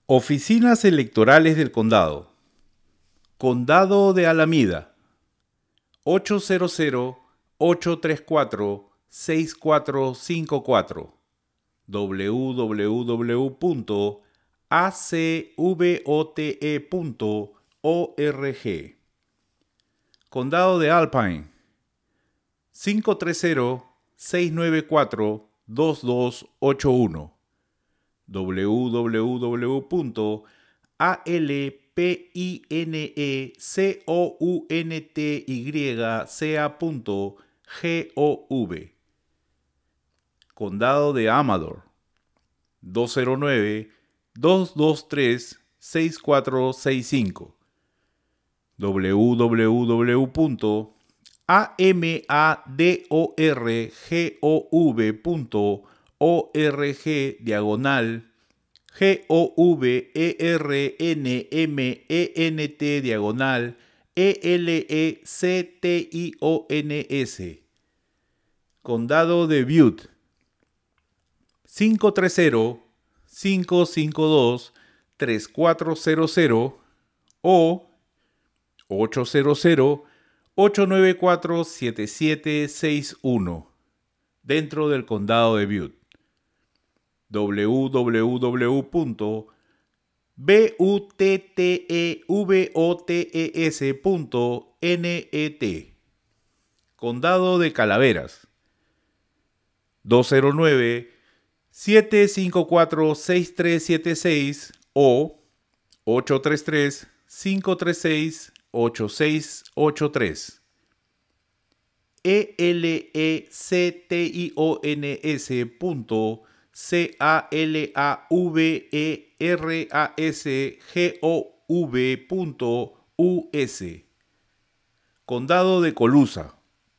Oficinas electorales del condado. Condado de Alameda. 800-834-6454. www.acvote.org. Condado de Alpine. 530-694-2281. www.alpinecountYca.gov. Condado de Amador. 209-223-6465. www.amadorgov.org/ELECTIONS. Condado de Butte. 530-552-3400 o 800-894-7761 dentro del condado de Butte. www.buttevotes.net. Condado de Calaveras. 209-754-6376 o 833-536-8683. ELECTIONSCALAVERASGOV.US. Condado de Colusa.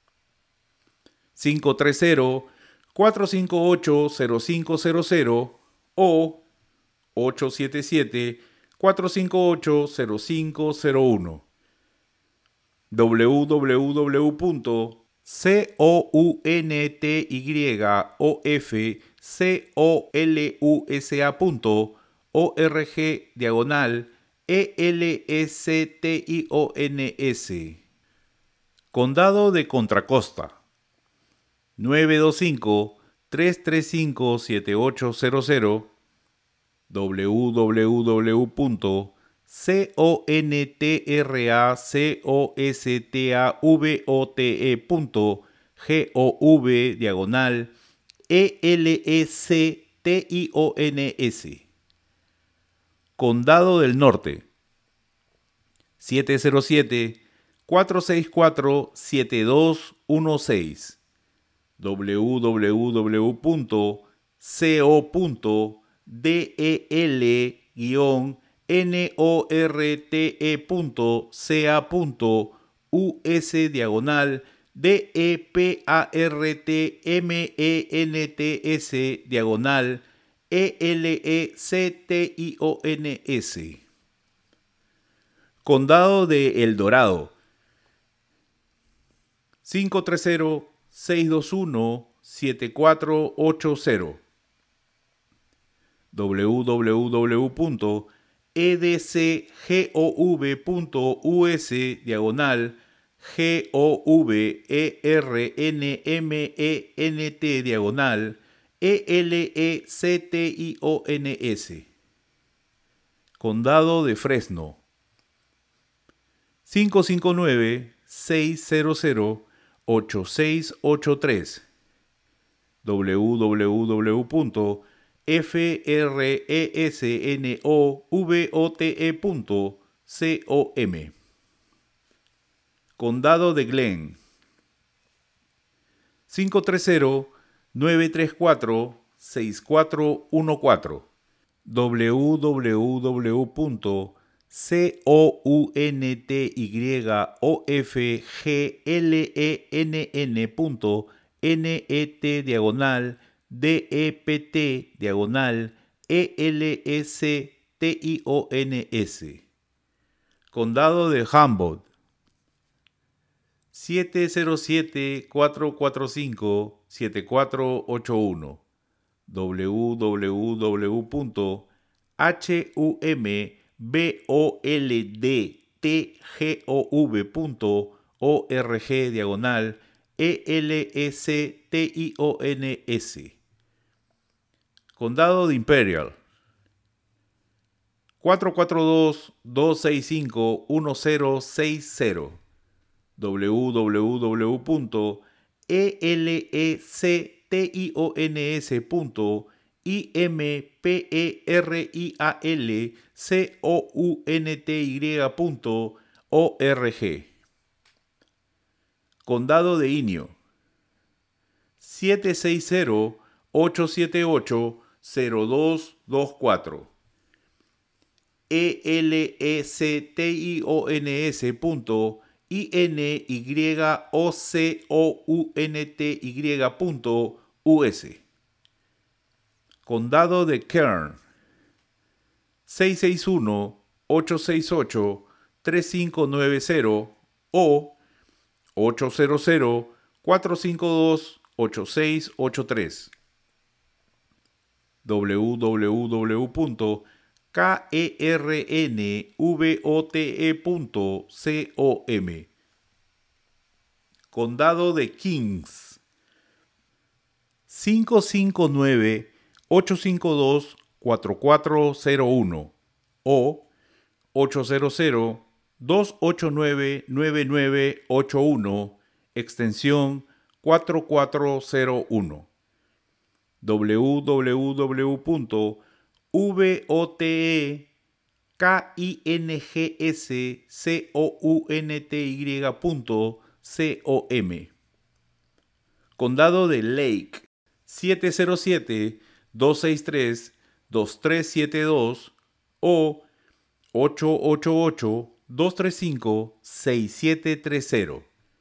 530-458-0500 o 877-458-0501. www.countycolusa.org/ELECTIONS. Condado de Contra Costa. 925-335-7800. www.contravostov.elections. Condado del Norte. 707-464-7216. www.celt.us/departments. Condado de El Dorado. 530-621-7480. www.edcgovernment/ELECTIONS. Condado de Fresno. 559-600-8683. www.fresnovote.com. Condado de Glenn. 530-934-6414. www.countyclenn.net/ELECTIONS. Condado de Humboldt. 707-445-7481. www.edcgovernment.org/ELECTIONS. humbboldtgov.org/ELSTIONS. Condado de Imperial. 442-265-1060. www.elstonisperialconty.org. Condado de Inyo. 760-878-0224. elstoninyocountY.us. Condado de Kern. 661-868-3590 o 800-452-8683. www.kernvote.com. Condado de Kings. 559-852-4401 o 800-289-9981, extensión 4401. www.votekingscounty.com. Condado de Lake. 707-263-2372 o 888-235-6730.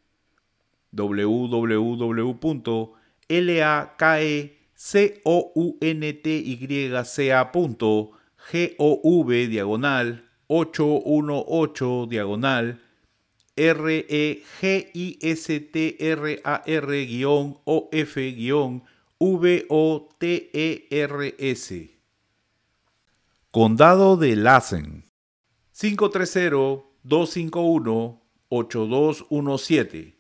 www.LAKSOUNT-registrar.gov-OF-VOTERS. Condado de Lassen. 530-251-8217.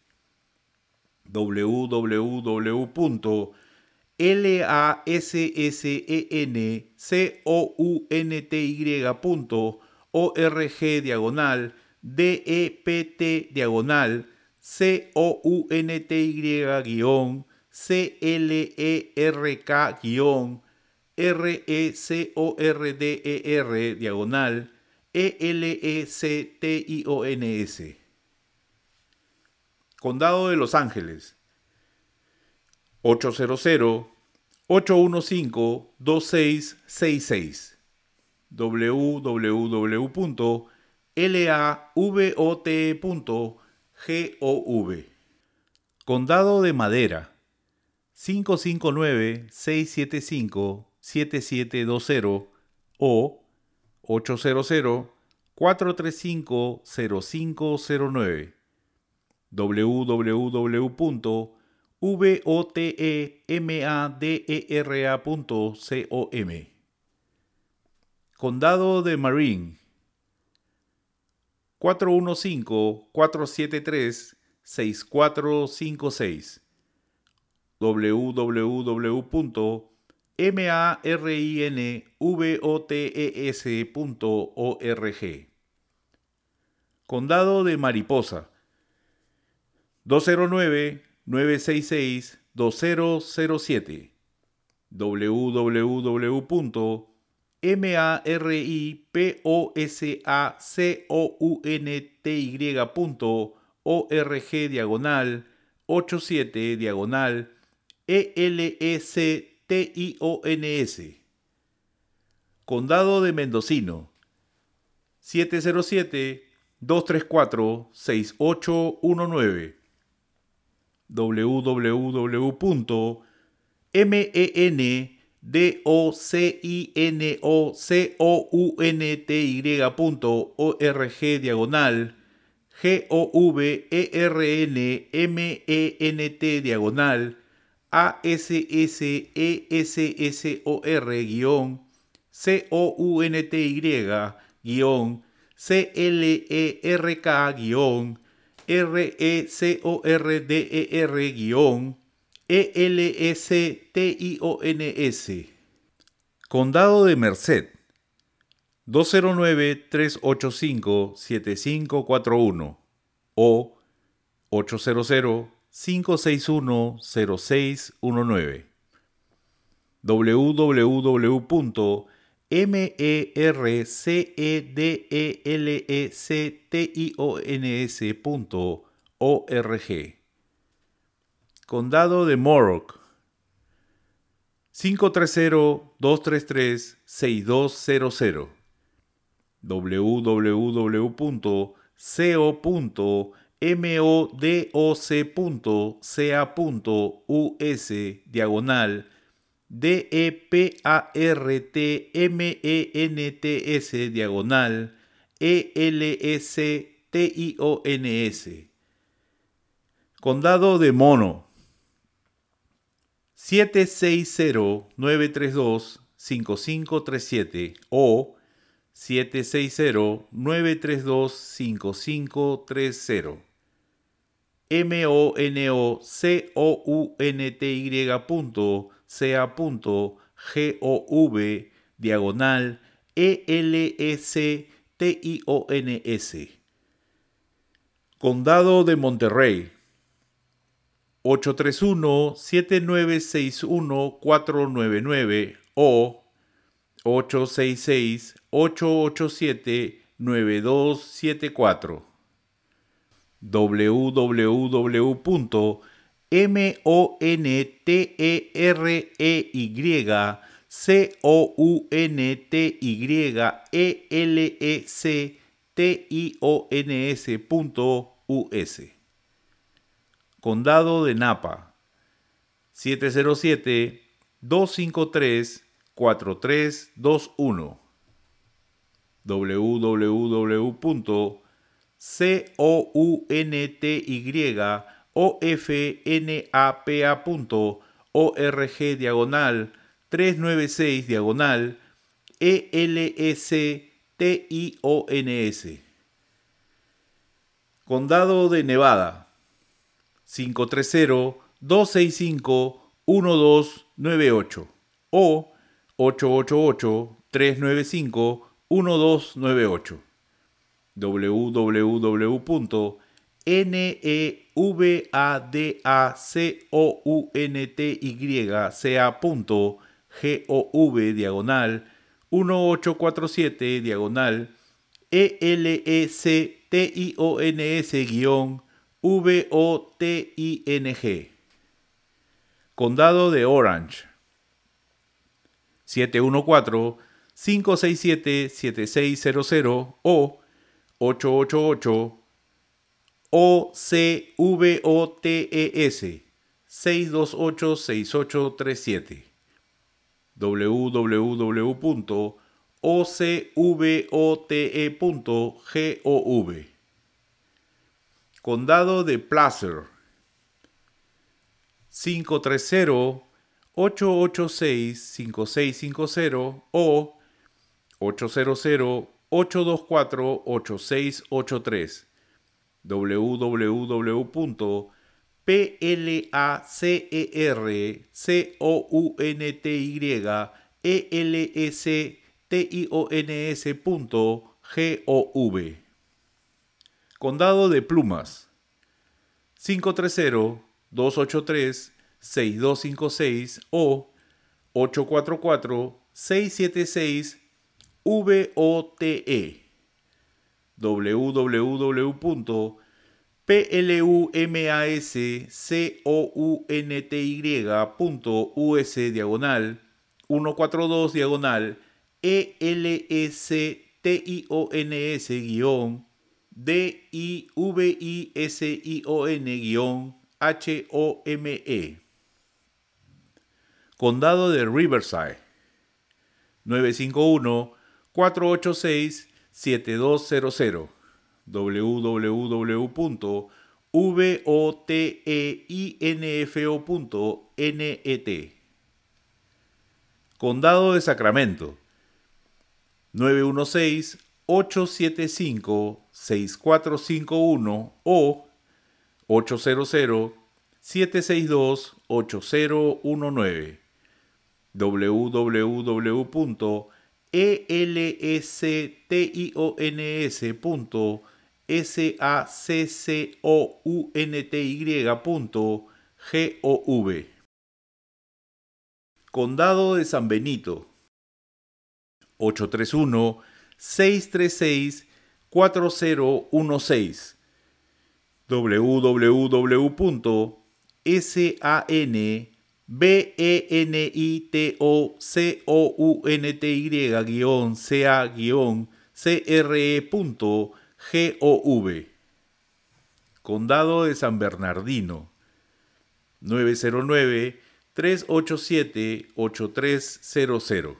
DEPT-CLERK-CLESTIONS. Condado de Los Ángeles. 800-815-2666. www.LAVOTE.gov. Condado de Madera. 559-675-7720 o 800-435-0509. www.votemadera.com. Condado de Marin. 415-473-6456. www.marinvotes.org. Condado de Mariposa. 209-966-2007. www.mariposa.org/87-ELSTIONS. Condado de Mendocino. 707-234-6819. www.mendocinoconty.org/government-ASSESSOR- COUNTYRECORDERS. Condado de Merced 209-385-7541 o 800-561-0619. www.mercedelections.org. Condado de Moroc 530-233-6200. www.copunto.ca.us/DEPARTMENTES. Condado de Mono 760-932-5537 o 760-932-5530. monocounty.gov/ELSTIONS. Condado de Monterrey 831-7961-499 o 866-887-9274. www.monterreylesions.us. Condado de Napa 707-253-4321. www.countygrega.ofnapa.org/ELSTIONS. Condado de Nevada 530-265-1298 o 888-395-1298. www.nevada.co.ug/1847-1847-1847-VOTING. Condado de Orange 714-567-7600 o 888-OCVOTES/628-6837. www.ocvote.gov. Condado de Placer 530-886-5650 o 800-824-8683. www.placerelsions.gov. Condado de Plumas 530-283-6256 o 844-676-VOTE. www.plumaz-142-DIVISION-HOME. Condado de Riverside 951-486-7200. www.voteinfo.net. Condado de Sacramento 916-875-6451 o 800-762-8019. www.elstationsty.gov. Condado de San Benito. 831-636-4016. www.sanbenitoca-cre.gov. Condado de San Bernardino. 909-387-8300.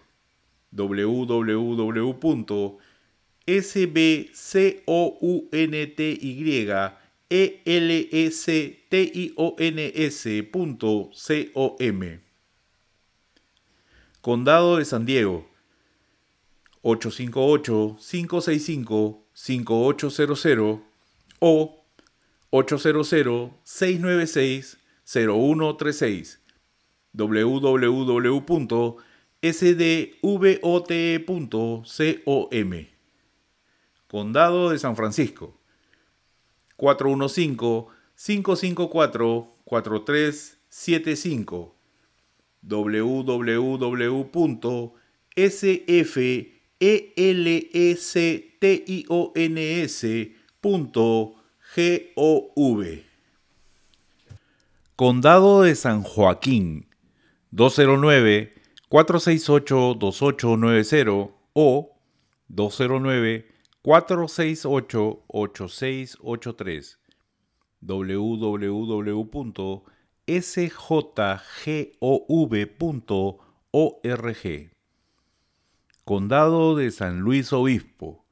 www.sbcountyelstons.com. Condado de San Diego. 858-565-5800 o 800-696-0136. www.sdvote.com. Condado de San Francisco. 415-554-4375. www.sflestions.gov. Condado de San Joaquín. 209-468-2890 o 209-468-8683. www.sjgov.org. Condado de San Luis Obispo.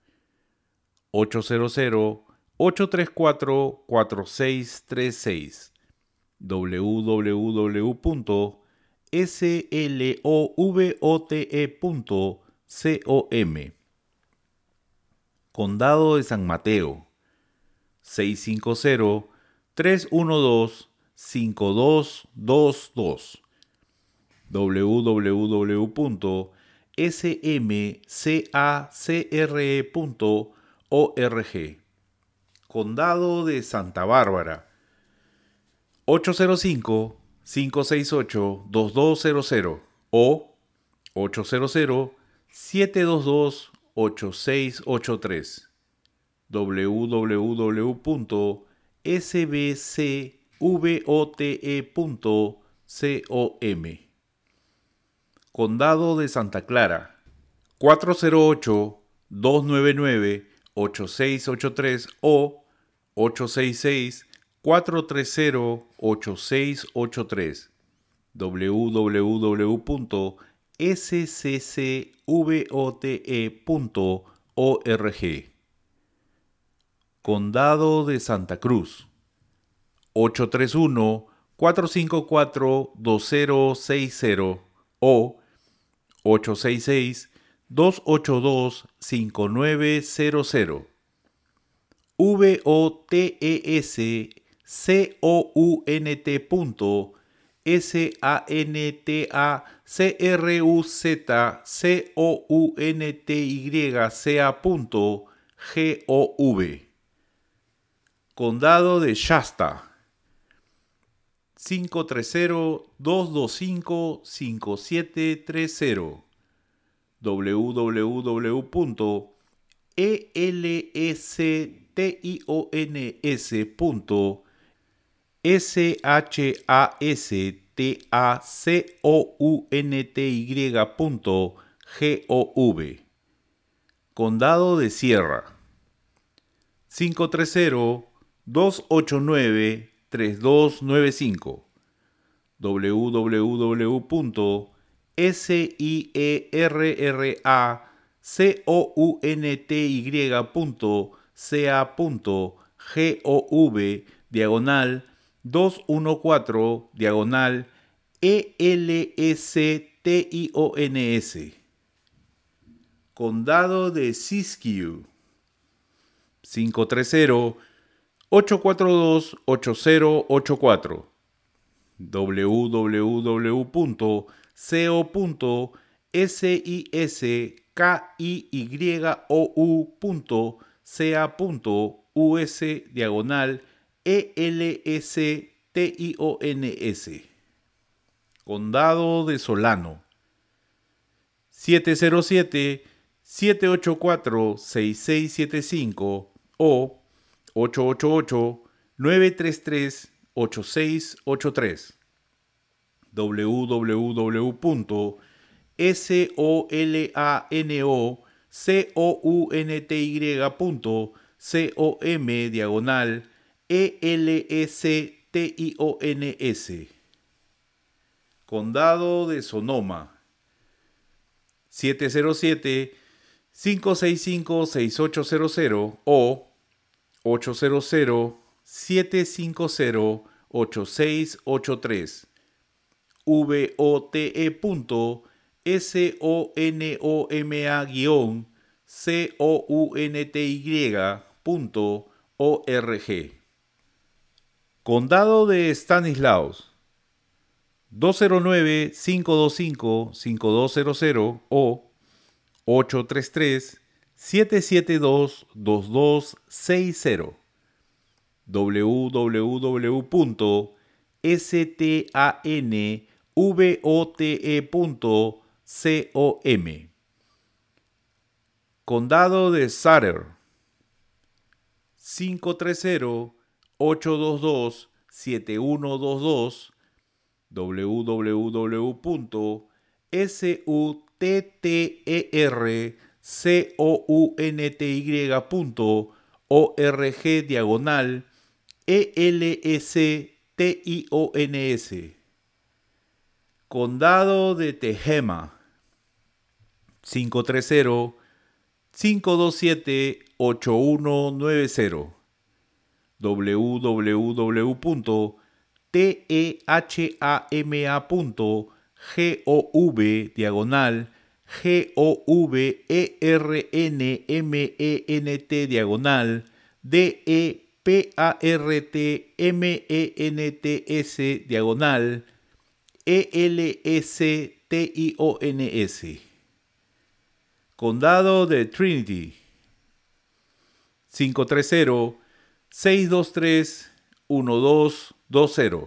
800-834-4636. www.slovote.com. Condado de San Mateo. 650-312-5222. www.smcacre.org. Condado de Santa Bárbara. 805-568-2200 o 800-722-8683. www.sbcvote.com. Condado de Santa Clara. 408-299-8683 o 866-430-8683. www.sccvote.org. Condado de Santa Cruz. 831-454-2060 o 866-282-5900. voteSANTACRUZCOUNTYCA.gov. Condado de Shasta. 530-225-5730. www.elstationsty.gov. Condado de Sierra. 530-289-3295. www.sierracounty.ca.gov/214/ELSTIONS. Condado de Siskiyou. 530-842-8084. www.co.siskiyou.ca.us/ELSTIONS. Condado de Solano. 707-784-6675 o 888-933-8683. www.solanoconty.com/ELSTIONS. Condado de Sonoma. 707-565-6800 o 800-750-8683. vote.sonoma-conty.org. Condado de Stanislaus. 209-525-5200 o 833-772-2260. www.stanvote.com. Condado de Sutter. 530-822-7122. www.sutterconty.org/ELSTIONS. Condado de Tehama. 530-527-8190. THAMA.governal/GOVERNMENT/DEPARTMENTS. Condado de Trinity. 530-623-1220.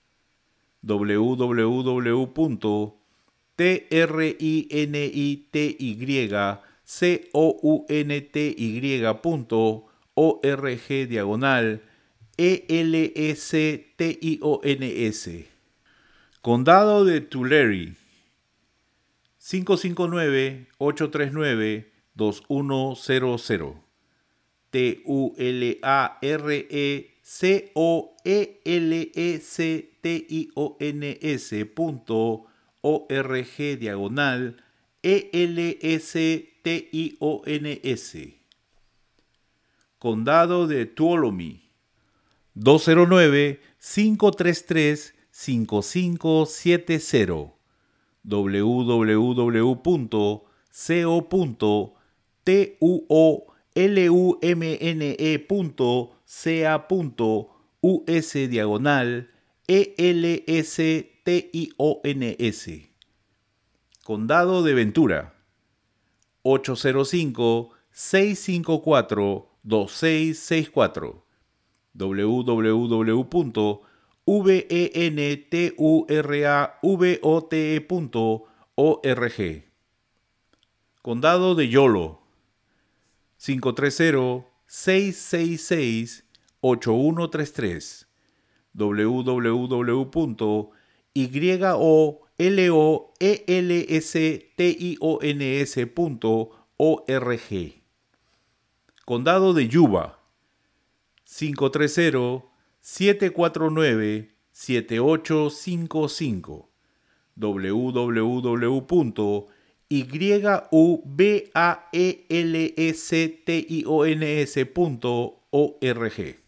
www.trinity-conty.org/ELSTIONS. Condado de Tulare. 559-839-2100. TULARESCOLESTIONS.org/ELSTIONS. Condado de Tuolumne. 209-533-5570. www.co.lumne.ca.us/ELSTIONS. Condado de Ventura. 805-654-2664. www.venturavote.org. Condado de Yolo. 530-666-8133. www.YOLESTIONS.org. Condado de Yuba. 530-749-7855. www.YUBAELSTIONS.org.